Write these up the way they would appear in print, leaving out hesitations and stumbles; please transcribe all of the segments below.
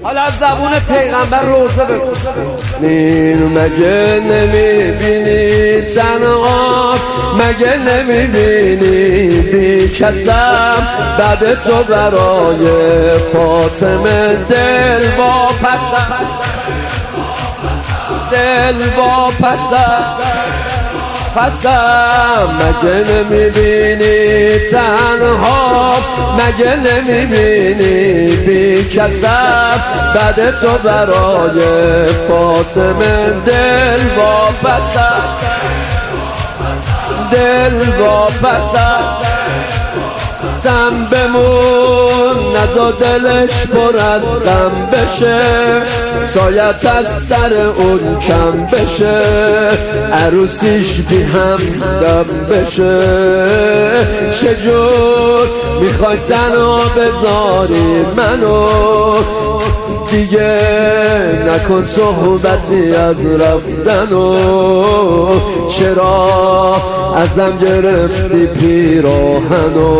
حالا از زبون پیغمبر روزه بخونیم. مگه نمیبینی تنها، مگه نمیبینی بی کسم، بعد تو برای فاطمه دل واپسم، دل واپسم. مگه نمیبینی تنها، مگه نمیبینی بی کسم، بعد تو برای فاطمه دل واپسم، دل واپسم. سم بمون نزا دلش پر از غم بشه، سایت از سر اون کم بشه، عروسیش بی هم دم بشه. چجور میخوای تنها بذاری منو، دیگه نکن صحبتی از رفتنو، چرا ازم گرفتی پیراهنو؟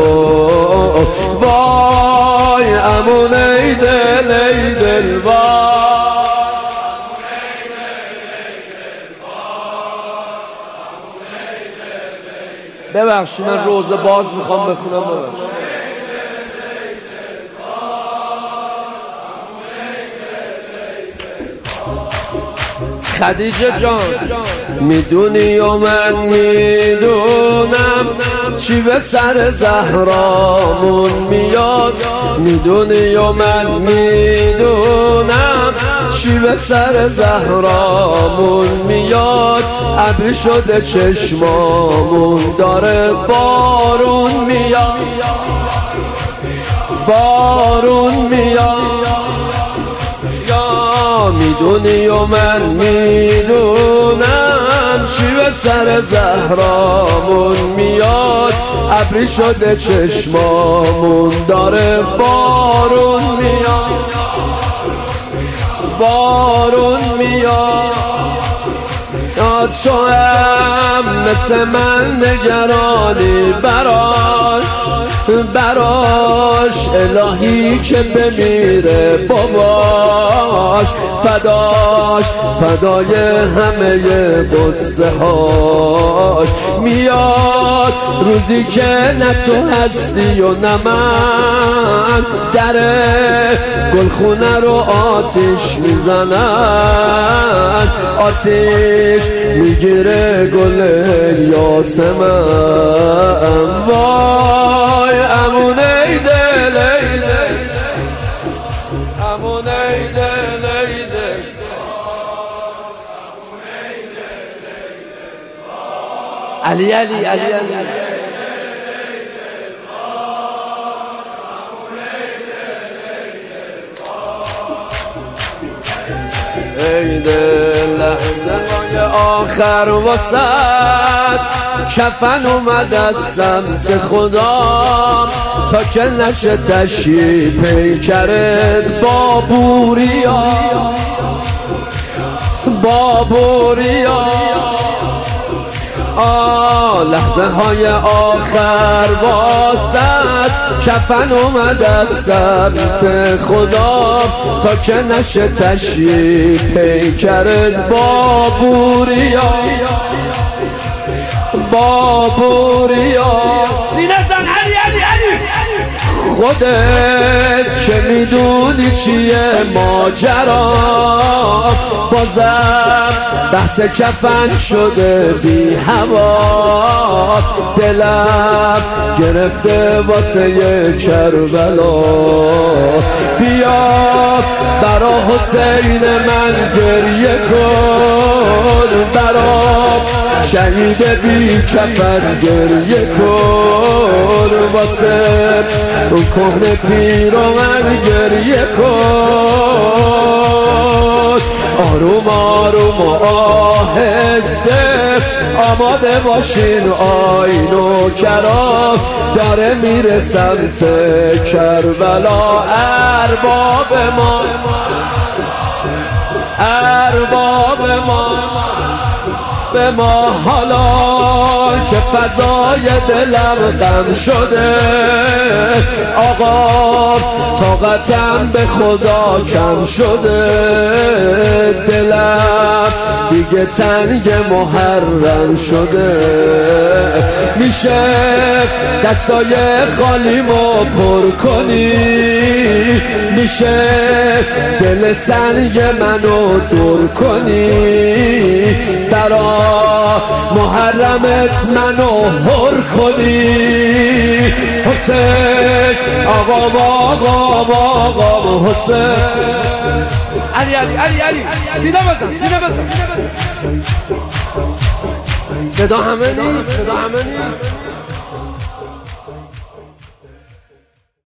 وای امون ای دل، ای دل وای. ببخشید من روزه باز میخوام بخونم، ببخشید. خدیجه جان میدونی و من میدونم چی به سر زهرامون میاد، میدونی و من میدونم چی به سر زهرامون میاد. ابری شده چشمامون داره بارون میاد، بارون میاد. میدونی و من میدونم چی به سر زهرامون میاد. ابری شده چشمامون داره بارون میاد، بارون میاد. تو هم مثل من نگرانی براش الهی که بمیره باباش، فدای همه قصه هاش. میاد روزی که نه تو هستی و نه من، در گلخونه رو آتیش میزنن، آتیش میگیره گل یاسمن. وای امون ای دل، ای دل، امون ای دل، ای دل. علی علی علی علی ای دل، لحظه های آخر واسد کفن اومد از سمت خدا، تا که نشه تشییع پیکرت بابوریا، بابوریا. لحظه های آخر واسد کفن اومد از سمت خدا، تا که نشه تشییع پیکرت بابوریا، بابوریا. سینه زن علی علی علی. خودت که میدونی چیه ماجرا، بازم بحث کفن شده بی هوا. دلم گرفته واسه کربلا، بیا برا حسین من گریه کن، برا شهید بی کفن گریه کن، واسه اون کهنه پیر و من گریه کن. آروم آروم و آهسته آماده باشین، آین و کرا داره میره سمت کربلا. ارباب ما، ارباب ما، به ما حالا که فضای دلم غم شده. آقا طاقتم به خدا کم شده، دلم دیگه تنگ محرم شده. میشه دستای خالیمو پر کنی، میشه دل سنگ منو دور کنی، برا محرمت منو هر کنی. حسین آقام آقام آقام حسین. علی علی علی علی سینا بزن سینا بزن. صدا همه نیست، صدا همه نیست.